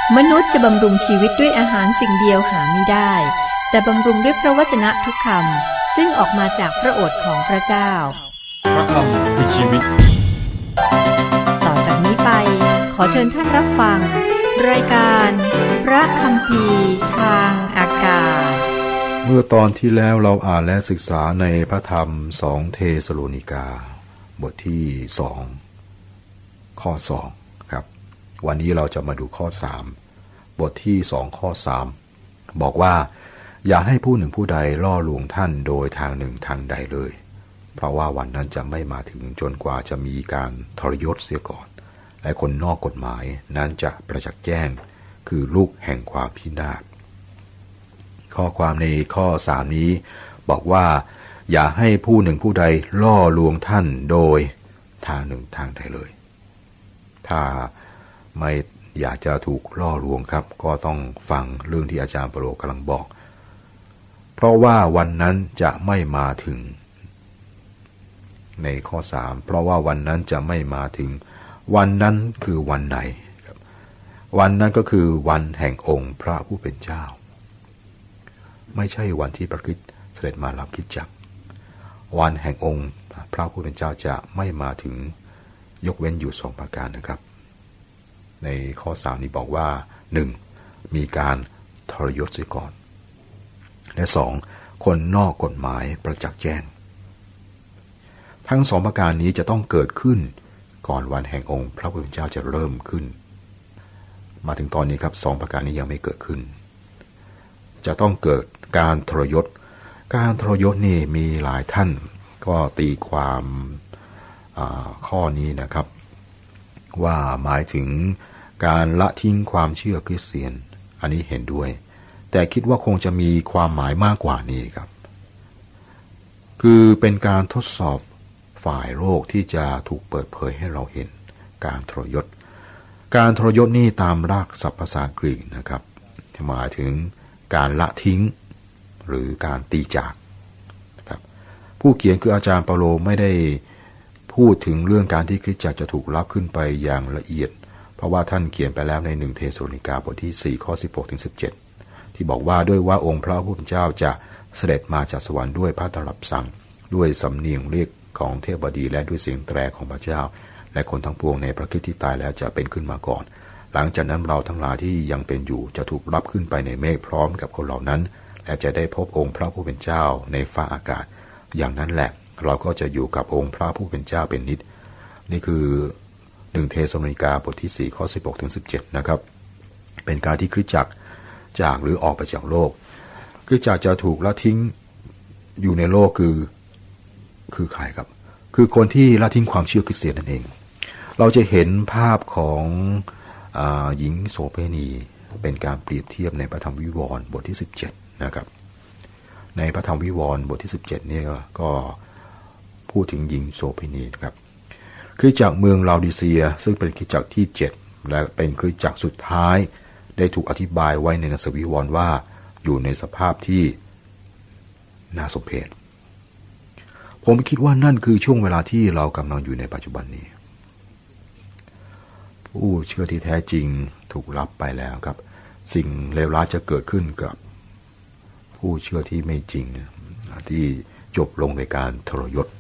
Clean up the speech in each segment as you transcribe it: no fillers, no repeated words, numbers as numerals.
มนุษย์จะบำรุงชีวิตด้วยอาหารสิ่งเดียวหาไม่ได้แต่บำรุงด้วยพระวจนะทุกคำซึ่งออกมาจากพระโอษฐ์ของพระเจ้าพระคำคือชีวิตต่อจากนี้ไปขอเชิญท่านรับฟังรายการพระคัมภีร์ทางอากาศเมื่อตอนที่แล้วเราอ่านและศึกษาในพระธรรม2เทสโลนิกาบทที่2ข้อ2ครับวันนี้เราจะมาดูข้อ3บทที่2ข้อ3บอกว่าอย่าให้ผู้หนึ่งผู้ใดล่อลวงท่านโดยทางหนึ่งทางใดเลยเพราะว่าวันนั้นจะไม่มาถึงจนกว่าจะมีการทรยศเสียก่อนและคนนอกกฎหมายนั้นจะประจักษ์แจ้งคือลูกแห่งความพินาศข้อความในข้อ3นี้บอกว่าอย่าให้ผู้หนึ่งผู้ใดล่อลวงท่านโดยทางหนึ่งทางใดเลยถ้าไม่อยากจะถูกล่อลวงครับก็ต้องฟังเรื่องที่อาจารย์เปโลกำลังบอกเพราะว่าวันนั้นจะไม่มาถึงในข้อ3เพราะว่าวันนั้นจะไม่มาถึงวันนั้นคือวันไหนวันนั้นก็คือวันแห่งองค์พระผู้เป็นเจ้าไม่ใช่วันที่พระคริสต์เสด็จมารับคริสตจักรวันแห่งองค์พระผู้เป็นเจ้าจะไม่มาถึงยกเว้นอยู่2ประการนะครับในข้อ3นี้บอกว่า1มีการทรยศเสียก่อนและ2คนนอกกฎหมายประจักษ์แจ้งทั้ง2ประการนี้จะต้องเกิดขึ้นก่อนวันแห่งองค์พระผู้เป็นเจ้าจะเริ่มขึ้นมาถึงตอนนี้ครับ2ประการนี้ยังไม่เกิดขึ้นจะต้องเกิดการทรยศการทรยศนี่มีหลายท่านก็ตีความข้อนี้นะครับว่าหมายถึงการละทิ้งความเชื่อคริสเตียนอันนี้เห็นด้วยแต่คิดว่าคงจะมีความหมายมากกว่านี้ครับคือเป็นการทดสอบฝ่ายโลกที่จะถูกเปิดเผยให้เราเห็นการทรยศการทรยศนี่ตามรากศัพท์ภาษากรีกนะครับหมายถึงการละทิ้งหรือการตีจากนะครับผู้เขียนคืออาจารย์เปาโลไม่ได้พูดถึงเรื่องการที่คริสตจักรจะถูกรับขึ้นไปอย่างละเอียดเพราะว่าท่านเขียนไปแล้วใน1เทสโลนิกาบทที่4ข้อ16ถึง17ที่บอกว่าด้วยว่าองค์พระผู้เป็นเจ้าจะเสด็จมาจากสวรรค์ด้วยพระตรัสสั่งด้วยสำเนียงเรียกของเทพบดีและด้วยเสียงแตรของพระเจ้าและคนทั้งปวงในพระคริสต์ที่ตายแล้วจะเป็นขึ้นมาก่อนหลังจากนั้นเราทั้งหลายที่ยังเป็นอยู่จะถูกรับขึ้นไปในเมฆพร้อมกับคนเหล่านั้นและจะได้พบองค์พระผู้เป็นเจ้าในฟ้าอากาศอย่างนั้นแหละเราก็จะอยู่กับองค์พระผู้เป็นเจ้าเป็นนิจนี่คือ1เทสโลนิกาบทที่4ข้อ16ถึง17นะครับเป็นการที่คริสตจักรจากหรือออกไปจากโลกคริสตจักรจะถูกละทิ้งอยู่ในโลกคือใครครับคือคนที่ละทิ้งความเชื่อคริสเตียนนั่นเองเราจะเห็นภาพของหญิงโสเภณีเป็นการเปรียบเทียบในพระธรรมวิวรณ์บทที่17นะครับในพระธรรมวิวรณ์บทที่17เนี่ยก็พูดถึงหญิงโสเภณีนะครับคริสตจักรเมืองลาดิเซียซึ่งเป็นคริสตจักรที่7และเป็นคริสตจักรสุดท้ายได้ถูกอธิบายไว้ในหนังสือวิวรณ์ว่าอยู่ในสภาพที่น่าสมเพชผมคิดว่านั่นคือช่วงเวลาที่เรากำลังอยู่ในปัจจุบันนี้ผู้เชื่อที่แท้จริงถูกรับไปแล้วครับสิ่งเลวร้ายจะเกิดขึ้นกับผู้เชื่อที่ไม่จริงที่จบลงในการทรยศ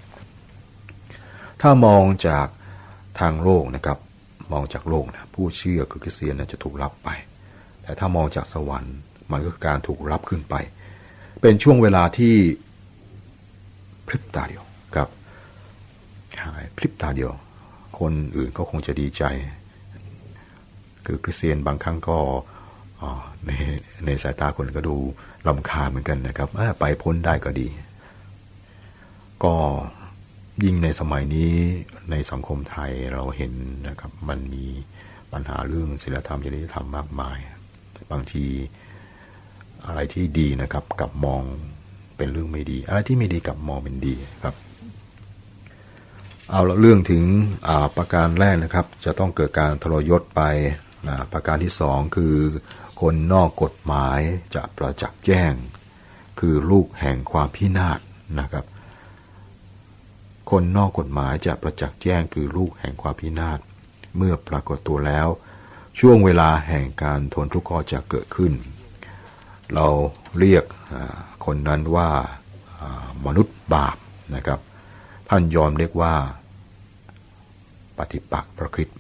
ถ้ามองจากทางโลกนะครับมองจากโลกนะผู้เชื่อคริสเตียนจะถูกรับไปแต่ถ้ามองจากสวรรค์มันก็คือการถูกรับขึ้นไปเป็นช่วงเวลาที่พริบตาเดียวครับหายพริบตาเดียวคนอื่นก็คงจะดีใจคือคริสเตียนบางครั้งก็ในสายตาคนก็ดูรำคาญเหมือนกันนะครับไปพ้นได้ก็ดีก็ยิ่งในสมัยนี้ในสังคมไทยเราเห็นนะครับมันมีปัญหาเรื่องศีลธรรมจริยธรรมมากมายบางทีอะไรที่ดีนะครับกลับมองเป็นเรื่องไม่ดีอะไรที่ไม่ดีกลับมองเป็นดีครับเอาละเรื่องถึงประการแรกนะครับจะต้องเกิดการทรยศไปประการที่2คือคนนอกกฎหมายจะประจักษ์แจ้งคือลูกแห่งความพินาศนะครับคนนอกกฎหมายจะประจักษ์แจ้งคือลูกแห่งความพินาศเมื่อปรากฏตัวแล้วช่วงเวลาแห่งการทนทุกข์ก็จะเกิดขึ้นเราเรียกคนนั้นว่ามนุษย์บาปนะครับท่านยอมเรียกว่าปฏิปักษ์พระคริสต์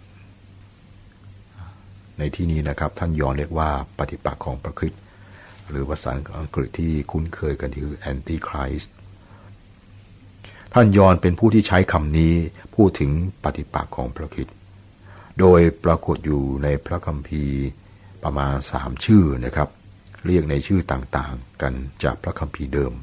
ในที่นี้นะครับท่านยอมเรียกว่าปฏิปักษ์ของพระคริสต์หรือภาษาอังกฤษที่คุ้นเคยกันคือ Antichrist ท่านยอห์นเป็นผู้ที่ใช้คำนี้พูดถึงปฏิปักษ์ของพระคริสต์โดยปรากฏอยู่ในพระคัมภีร์ประมาณ3ชื่อนะครับเรียกในชื่อต่างๆกันจากพระคัมภีร์เดิม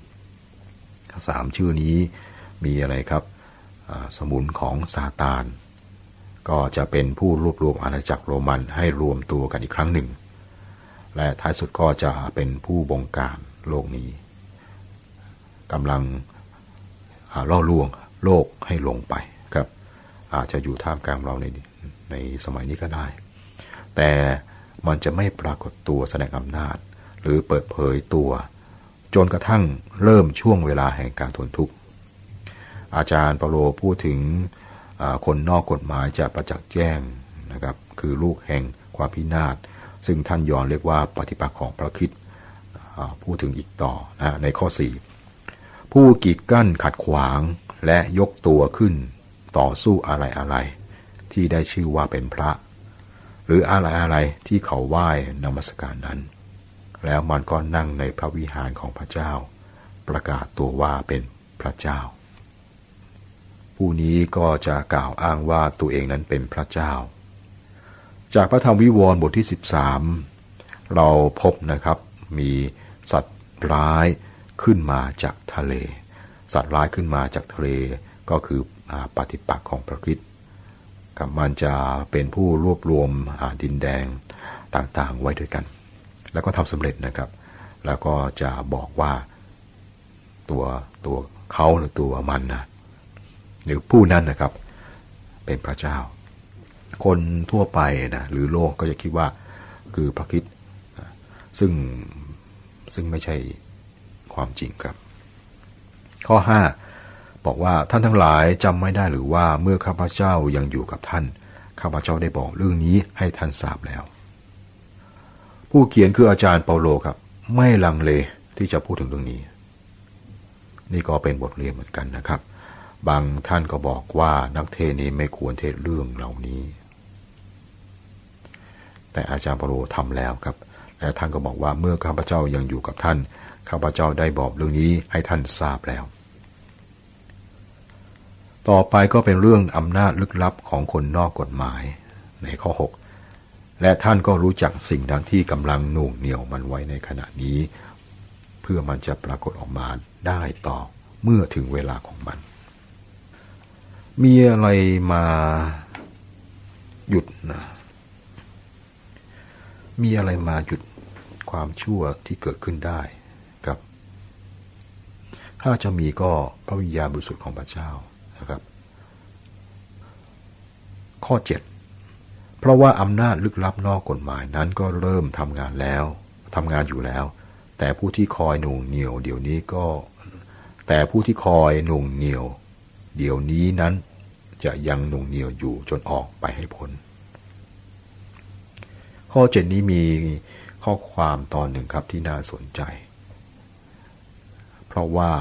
3ชื่อนี้มีอะไรครับสมุนของซาตานก็จะเป็นผู้รวบรวมอาณาจักรโรมันให้รวมตัวกันอีกครั้งหนึ่งและท้ายสุดก็จะเป็นผู้บงการโลกนี้กำลังล่อลวงโลกให้ลงไปครับอาจจะอยู่ท่ามกลางเราในสมัยนี้ก็ได้แต่มันจะไม่ปรากฏตัวแสดงอำนาจหรือเปิดเผยตัวจนกระทั่งเริ่มช่วงเวลาแห่งการทนทุกข์อาจารย์เปาโลพูดถึงคนนอกกฎหมายจะประจักษ์แจ้งนะครับคือลูกแห่งความพินาศซึ่งท่านยอห์นเรียกว่าปฏิปักษ์ของพระคริสต์พูดถึงอีกต่อนะในข้อ4ผู้กีดกั้นขัดขวางและยกตัวขึ้นต่อสู้อะไรที่ได้ชื่อว่าเป็นพระหรืออะไรที่เขาไหว้นมัสการนั้นแล้วมันก็นั่งในพระวิหารของพระเจ้าประกาศตัวว่าเป็นพระเจ้าผู้นี้ก็จะกล่าวอ้างว่าตัวเองนั้นเป็นพระเจ้าจากพระธรรมวิวรณ์บทที่13เราพบนะครับมีสัตว์ร้ายขึ้นมาจากทะเลสัตว์ร้ายขึ้นมาจากทะเลก็คือปฏิปักษ์ของพระคริสต์กับมันจะเป็นผู้รวบรวมดินแดงต่างๆไว้ด้วยกันแล้วก็ทำสำเร็จนะครับแล้วก็จะบอกว่าตัวเขาหรือตัวมันนะหรือผู้นั้นนะครับเป็นพระเจ้าคนทั่วไปนะหรือโลกก็จะคิดว่าคือพระคริสต์ซึ่งไม่ใช่ความจริงครับข้อ5บอกว่าท่านทั้งหลายจำไม่ได้หรือว่าเมื่อข้าพเจ้ายังอยู่กับท่านข้าพเจ้าได้บอกเรื่องนี้ให้ท่านทราบแล้วผู้เขียนคืออาจารย์เปาโลครับไม่ลังเลที่จะพูดถึงเรื่องนี้นี่ก็เป็นบทเรียนเหมือนกันนะครับบางท่านก็บอกว่านักเทศนี้ไม่ควรเทศเรื่องเหล่านี้แต่อาจารย์เปาโลทำแล้วครับและท่านก็บอกว่าเมื่อข้าพเจ้ายังอยู่กับท่านข้าพเจ้าได้บอกเรื่องนี้ให้ท่านทราบแล้วต่อไปก็เป็นเรื่องอำนาจลึกลับของคนนอกกฎหมายในข้อ6และท่านก็รู้จักสิ่งนั้นที่กำลังหน่วงเหนี่ยวมันไว้ในขณะนี้เพื่อมันจะปรากฏออกมาได้ต่อเมื่อถึงเวลาของมันมีอะไรมาหยุดนะมีอะไรมาหยุดความชั่วที่เกิดขึ้นได้ครับถ้าจะมีก็พระวิญญาณบริสุทธิ์ของพระเจ้านะครับข้อ7เพราะว่าอำนาจลึกลับนอกกฎหมายนั้นก็เริ่มทำงานอยู่แล้วแต่ผู้ที่คอยหน่วงเหนี่ยวเดี๋ยวนี้นั้นจะยังหน่วงเหนี่ยวอยู่จนออกไปให้พ้นข้อ7นี้มีข้อความตอนหนึ่งครับที่น่าสนใจเพราะว่า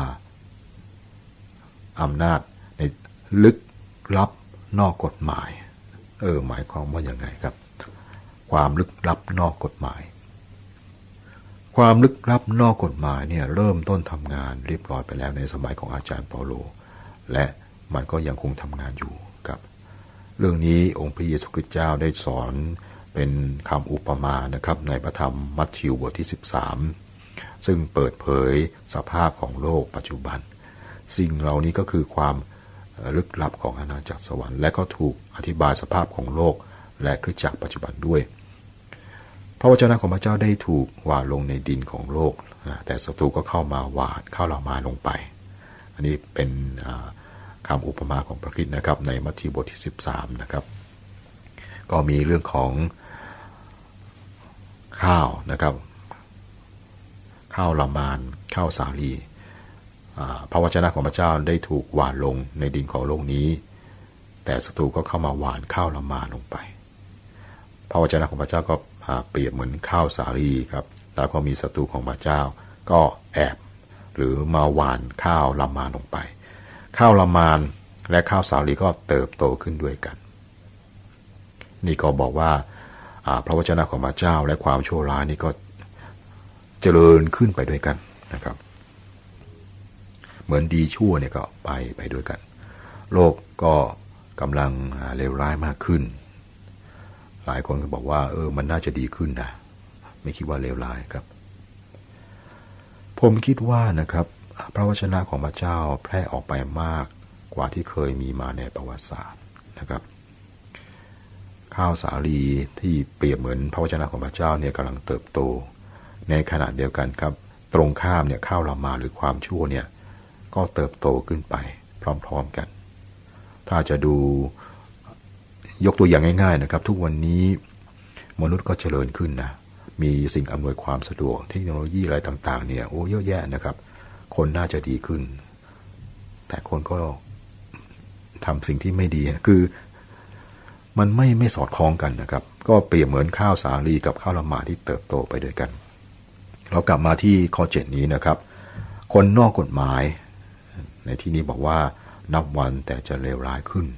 อำนาจในลึกลับนอกกฎหมายหมายความว่าอย่างไงครับความลึกลับนอกกฎหมายความลึกลับนอกกฎหมายเนี่ยเริ่มต้นทำงานเรียบร้อยไปแล้วในสมัยของอาจารย์เปาโลและมันก็ยังคงทำงานอยู่ครับเรื่องนี้องค์พระเยซูคริสต์เจ้าได้สอนเป็นคำอุปมานะครับในพระธรรมมัทธิวบทที่13ซึ่งเปิดเผยสภาพของโลกปัจจุบันสิ่งเหล่านี้ก็คือความลึกลับของอาณาจักรสวรรค์และก็ถูกอธิบายสภาพของโลกและคริสตจักรปัจจุบันด้วยพระวจนะของพระเจ้าได้ถูกหว่านลงในดินของโลกแต่ศัตรูก็เข้ามาหว่านเข้าเรามาลงไปอันนี้เป็นคำอุปมาของพระคริสต์นะครับในมัทธิวบทที่13นะครับก็มีเรื่องของข้าวนะครับข้าวละมานข้าวสาลีพระวจนะของพระเจ้าได้ถูกหว่านลงในดินของโลกนี้แต่ศัตรูก็เข้ามาหว่านข้าวละมานลงไปพระวจนะของพระเจ้าก็เปรียบเหมือนข้าวสาลีครับแล้วก็มีศัตรูของพระเจ้าก็แอบหรือมาหว่านข้าวลามานลงไปข้าวลามานและข้าวสาลีก็เติบโตขึ้นด้วยกันนี่ก็บอกว่าพระวจนะของพระเจ้าและความชั่วร้ายนี่ก็เจริญขึ้นไปด้วยกันนะครับเหมือนดีชั่วเนี่ยก็ไปด้วยกันโลกก็กำลังเลวร้ายมากขึ้นหลายคนก็บอกว่ามันน่าจะดีขึ้นนะไม่คิดว่าเลวร้ายครับผมคิดว่านะครับพระวจนะของพระเจ้าแพร่ออกไปมากกว่าที่เคยมีมาในประวัติศาสตร์นะครับข้าวสาลีที่เปรียบเหมือนพระวจนะของพระเจ้าเนี่ยกำลังเติบโตในขณะเดียวกันครับตรงข้ามเนี่ยข้าวลามานหรือความชั่วเนี่ยก็เติบโตขึ้นไปพร้อมๆกันถ้าจะดูยกตัวอย่างง่ายๆนะครับทุกวันนี้มนุษย์ก็เจริญขึ้นนะมีสิ่งอำนวยความสะดวกเทคโนโลยีอะไรต่างๆเนี่ยเยอะแยะนะครับคนน่าจะดีขึ้นแต่คนก็ทำสิ่งที่ไม่ดีคือมันไม่สอดคล้องกันนะครับก็เปรียบเหมือนข้าวสาลีกับข้าวละหมาดที่เติบโตไปด้วยกันเรากลับมาที่ข้อ7นี้นะครับคนนอกกฎหมายในที่นี้บอกว่านับวันแต่จะเลวร้ายขึ้น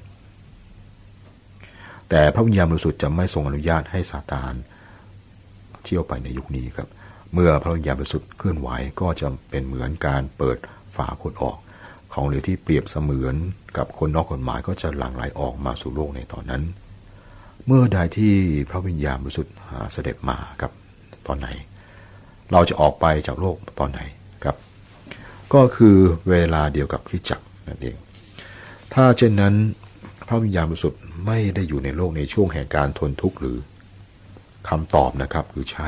แต่พระวิญญาณบริสุทธิ์จะไม่ทรงอนุญาตให้ซาตานเที่ยวไปในยุคนี้ครับเมื่อพระวิญญาณบริสุทธิ์เคลื่อนไหวก็จะเป็นเหมือนการเปิดฝาคนออกของเหลวที่เปรียบเสมือนกับคนนอกกฎหมายก็จะหลั่งไหลออกมาสู่โลกในตอนนั้นเมื่อใดที่พระวิญญาณบริสุทธิ์เสด็จมาครับตอนไหนเราจะออกไปจากโลกตอนไหนครับก็คือเวลาเดียวกับคริสตจักรนั่นเองถ้าเช่นนั้นพระวิญญาณบริสุทธิ์ไม่ได้อยู่ในโลกในช่วงแห่งการทนทุกข์หรือคำตอบนะครับคือใช่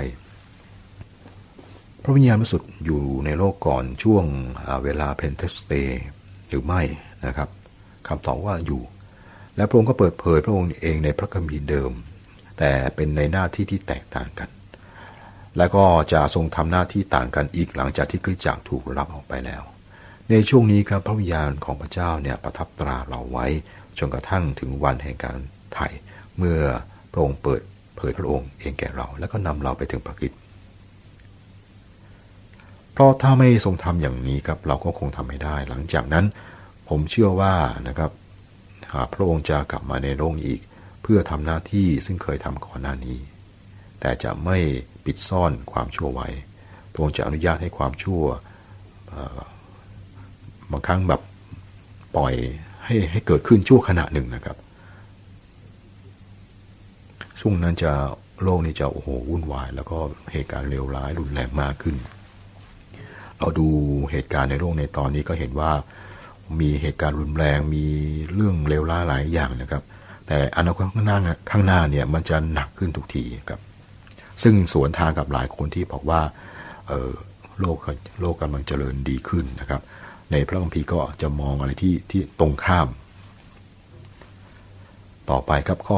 พระวิญญาณบริสุทธิ์อยู่ในโลกก่อนช่วงเวลาเพนเทคสเตย์หรือไม่นะครับคำตอบว่าอยู่และพระองค์ก็เปิดเผยพระองค์เองในพระคัมภีร์เดิมแต่เป็นในหน้าที่ที่แตกต่างกันและก็จะทรงทำหน้าที่ต่างกันอีกหลังจากที่คริสตจักรถูกรับออกไปแล้วในช่วงนี้ครับพระวิญญาณของพระเจ้าเนี่ยประทับตราเราไว้จนกระทั่งถึงวันแห่งการไถ่เมื่อพระองค์เปิดเผยพระองค์เองแก่เราแล้วก็นำเราไปถึงพระคริสต์เพราะถ้าไม่ทรงทำอย่างนี้ครับเราก็คงทำไม่ได้หลังจากนั้นผมเชื่อว่านะครับพระองค์จะกลับมาในโลกนี้อีกเพื่อทำหน้าที่ซึ่งเคยทำก่อนหน้านี้แต่จะไม่ปิดซ่อนความชั่วไว้พระองค์จะอนุญาตให้ความชั่วบางครั้งแบบปล่อยให้เกิดขึ้นชั่วขณะหนึ่งนะครับช่วงนั้นจะโลกนี้จะวุ่นวายแล้วก็เหตุการณ์เลวร้ายรุนแรงมากขึ้นเราดูเหตุการณ์ในโลกในตอนนี้ก็เห็นว่ามีเหตุการณ์รุนแรงมีเรื่องเลวร้ายหลายอย่างนะครับแต่อนาคตข้างหน้าเนี่ยมันจะหนักขึ้นทุกทีครับซึ่งสวนทางกับหลายคนที่บอกว่าโลกกำลังเจริญดีขึ้นนะครับในพระคัมภีร์ก็จะมองอะไรที่ตรงข้ามต่อไปครับข้อ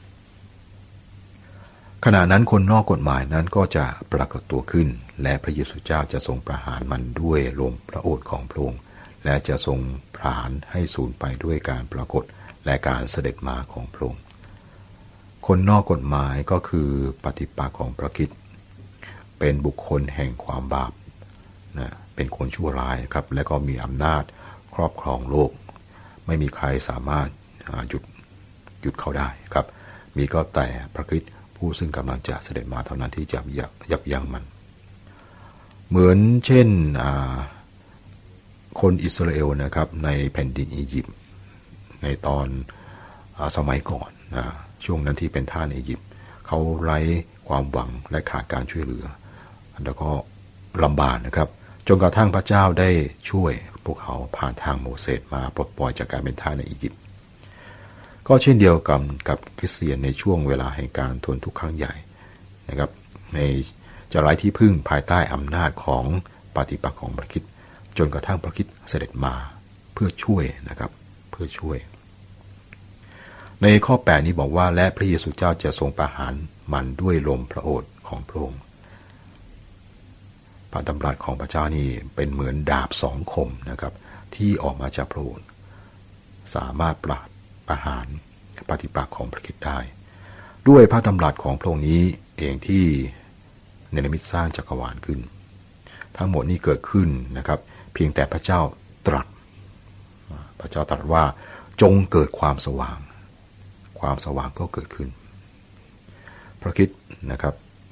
8ขณะนั้นคนนอกกฎหมายนั้นก็จะปรากฏตัวขึ้นและพระเยซูเจ้าจะทรงประหารมันด้วยลมพระโอษฐ์ของพระองค์และจะทรงผลาญให้สูญไปด้วยการปรากฏและการเสด็จมาของพระองค์คนนอกกฎหมายก็คือปฏิปักษ์ของพระคริสต์เป็นบุคคลแห่งความบาปนะเป็นคนชั่วร้ายครับและก็มีอำนาจครอบครองโลกไม่มีใครสามารถหยุดเขาได้ครับมีก็แต่พระคริสต์ผู้ซึ่งกำลังจะเสด็จมาเท่านั้นที่จะยับยั้งมันเหมือนเช่นคนอิสราเอลนะครับในแผ่นดินอียิปต์ในตอนสมัยก่อนช่วงนั้นที่เป็นทาสอียิปต์เขาไร้ความหวังและขาดการช่วยเหลือแล้วก็ลำบากนะครับจนกระทั่งพระเจ้าได้ช่วยพวกเขาผ่านทางโมเสสมาปลดปล่อยจากการเป็นทาสในอียิปต์ก็เช่นเดียวกับคริสเตียนในช่วงเวลาแห่งการทนทุกข์ครั้งใหญ่นะครับในจะไร้ที่พึ่งภายใต้อำนาจของปฏิปักษ์ของพระคริสต์จนกระทั่งพระคริสต์เสด็จมาเพื่อช่วยนะครับเพื่อช่วยในข้อ8นี้บอกว่าและพระเยซูเจ้าจะทรงประหารมันด้วยลมพระโอษฐ์ของพระองค์พระดำรัสของพระเจ้านี่เป็นเหมือนดาบสองคมนะครับที่ออกมาจากพระโอษฐ์สามารถประหารปฏิปักษ์ของพระคริสต์ได้ด้วยพระดำรัสของพระองค์นี้เองที่เนรมิตสร้างจักรวาลขึ้นทั้งหมดนี้เกิดขึ้นนะครับเพียงแต่พระเจ้าตรัสว่าจงเกิดความสว่างก็เกิดขึ้นพระคริสต์นะครับ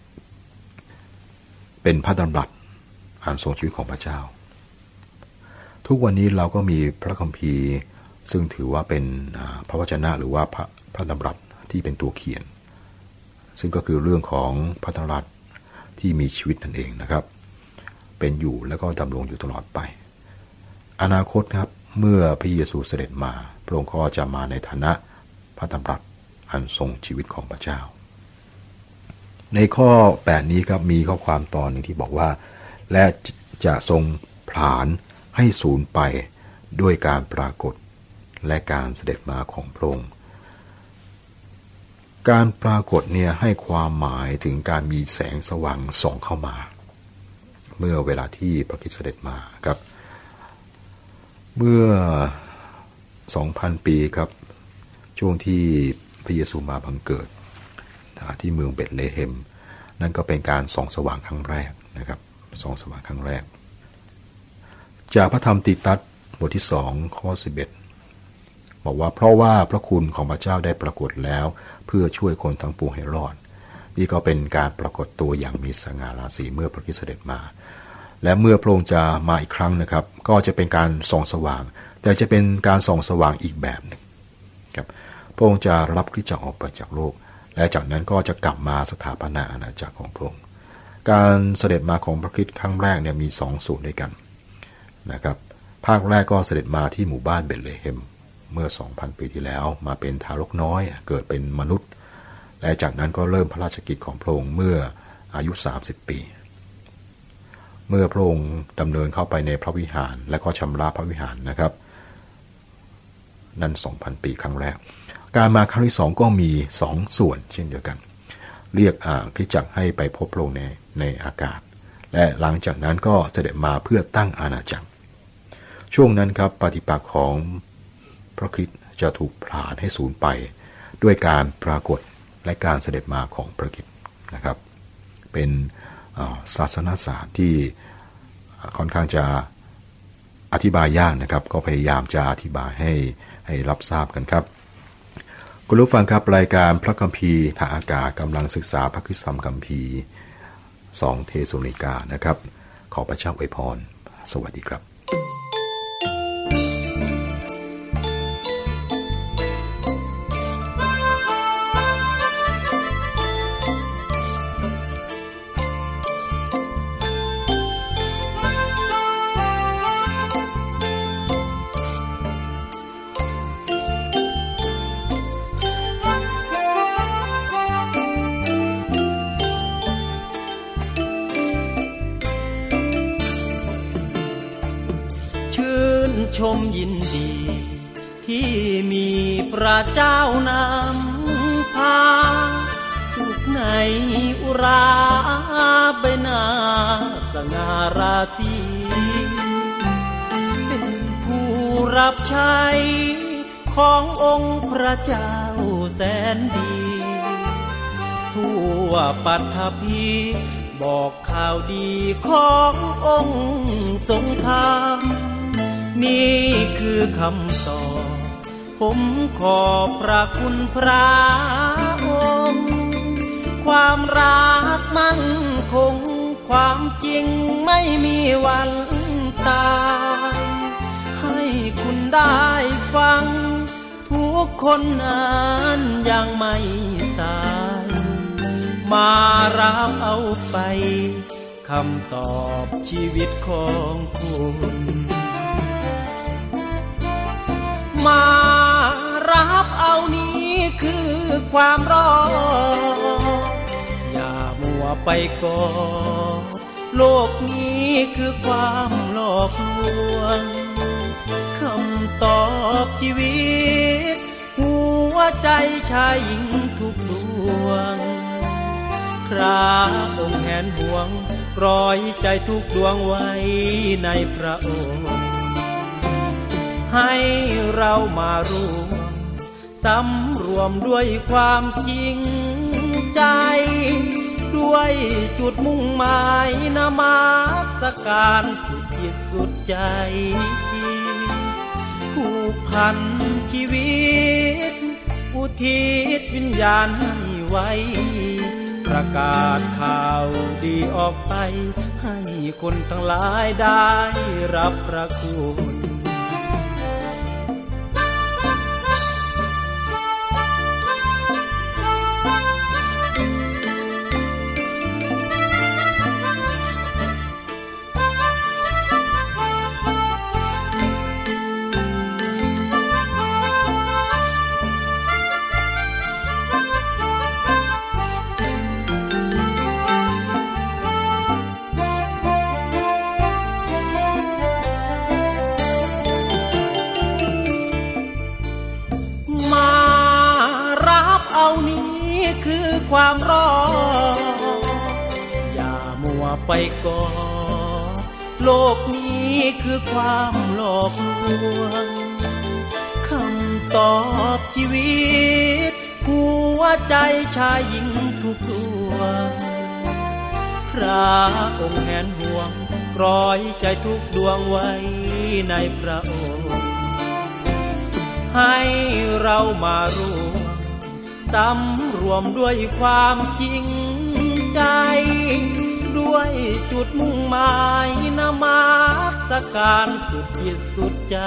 เป็นพระดำรัสอันทรงชีวิตของพระเจ้าทุกวันนี้เราก็มีพระคัมภีร์ซึ่งถือว่าเป็นพระวจนะหรือว่าพระดำรัสที่เป็นตัวเขียนซึ่งก็คือเรื่องของพระดำรัสที่มีชีวิตนั่นเองนะครับเป็นอยู่แล้วก็ดำรงอยู่ตลอดไปอนาคตครับเมื่อพระเยซูเสด็จมาพระองค์ก็จะมาในฐานะพระดำรัสอันทรงชีวิตของพระเจ้าในข้อ8นี้ครับมีข้อความตอนหนึ่งที่บอกว่าและจะทรงผลาญให้สูญไปด้วยการปรากฏและการเสด็จมาของพระองค์การปรากฏเนี่ยให้ความหมายถึงการมีแสงสว่างส่องเข้ามาเมื่อเวลาที่พระคริสต์เสด็จมาครับเมื่อ 2,000 ปีครับช่วงที่พระเยซูมาบังเกิดที่เมืองเบธเลเฮมนั่นก็เป็นการส่องสว่างครั้งแรกนะครับส่องสว่างครั้งแรกจากพระธรรมติตัสบทที่2ข้อ11บอกว่าเพราะว่าพระคุณของพระเจ้าได้ปรากฏแล้วเพื่อช่วยคนทั้งปวงให้รอดนี่ก็เป็นการปรากฏตัวอย่างมีสง่าราศีเมื่อพระคริสต์เสด็จมาและเมื่อพระองค์จะมาอีกครั้งนะครับก็จะเป็นการส่องสว่างแต่จะเป็นการส่องสว่างอีกแบบหนึ่งครับพระองค์จะรับคริสตจักรออกไปจากโลกและจากนั้นก็จะกลับมาสถาปนาอาณาจักรของพระองค์การเสด็จมาของพระคริสต์ครั้งแรกเนี่ยมี2ส่วนด้วยกันนะครับภาคแรกก็เสด็จมาที่หมู่บ้านเบธเลเฮมเมื่อ 2,000 ปีที่แล้วมาเป็นทารกน้อยเกิดเป็นมนุษย์และจากนั้นก็เริ่มพระราชกิจของพระองค์เมื่ออายุ30 ปีเมื่อพระองค์ดำเนินเข้าไปในพระวิหารและก็ชำระพระวิหารนะครับนั่น 2,000 ปีครั้งแรกการมาครั้งที่2ก็มี2ส่วนเช่นเดียวกันเรียกคริสตจักรให้ไปพบพระองค์ในอากาศและหลังจากนั้นก็เสด็จมาเพื่อตั้งอาณาจักรช่วงนั้นครับปฏิปักษ์ของพระคริสต์จะถูกผลาญให้สูญไปด้วยการปรากฏและการเสด็จมาของพระคริสต์นะครับเป็นศาสนศาสตร์ที่ค่อนข้างจะอธิบายยากนะครับก็พยายามจะอธิบายให้รับทราบกันครับคุณผู้ฟังครับรายการพระคัมภีร์ทางอากาศกำลังศึกษาพระคริสตธรรมคัมภีร์2เทสโลนิกานะครับขอพระเจ้าอวยพรสวัสดีครับชมยินดีที่มีพระเจ้านำพาสุขในอุราใบหน้าสง่าราศีเป็นผู้รับใช้ขององค์พระเจ้าแสนดีทั่วปัทภีบอกข่าวดีขององค์ทรงธรรมนี่คือคำตอบผมขอบพระคุณพระองค์ความรักมั่นคงความจริงไม่มีวันตายให้คุณได้ฟังทุกคนนั้นยังไม่สายมารับเอาไปคำตอบชีวิตของคุณมารับเอานี้คือความรออย่ามัวไปก่อนโลกนี้คือความหลอกลวงคำตอบชีวิตหัวใจชายหญิงทุกดวงพระองค์แห่งห่วงร้อยใจทุกดวงไว้ในพระองค์ให้เรามารวมสสำรวมด้วยความจริงใจด้วยจุดมุ่งหมายนมัสการสุดจิตสุดใจผูกพันชีวิตอุทิศวิญญาณให้ไว้ประกาศข่าวดีออกไปให้คนทั้งหลายได้รับพระคุณคือความรออย่ามัวไปก่อนโลกนี้คือความหลอกลวงคำตอบชีวิตหัวใจชายหญิงทุกดวงพระองค์แห่งห่วงร้อยใจทุกดวงไว้ในพระองค์ให้เรามาร่วมสำรวมด้วยความจริงใจด้วยจุดมุ่งหมายนมัสการสุดจิตสุดใจ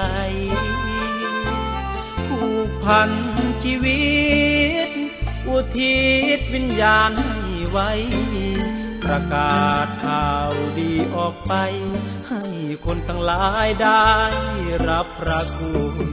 ผูกพันชีวิตอุทิศวิญญาณให้ไว้ประกาศข่าวดีออกไปให้คนทั้งหลายได้รับพระคุณ